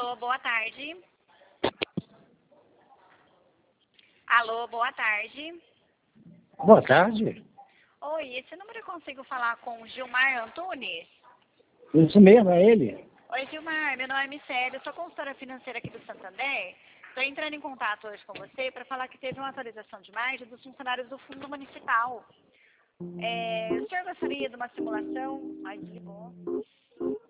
Alô, boa tarde. Alô, boa tarde. Boa tarde. Oi, esse número eu consigo falar com o Gilmar Antunes? Isso mesmo, é ele? Oi, Gilmar, meu nome é Micélia, eu sou consultora financeira aqui do Santander. Estou entrando em contato hoje com você para falar que teve uma atualização de margem dos funcionários do Fundo Municipal. O senhor gostaria de uma simulação? Ai, desligou.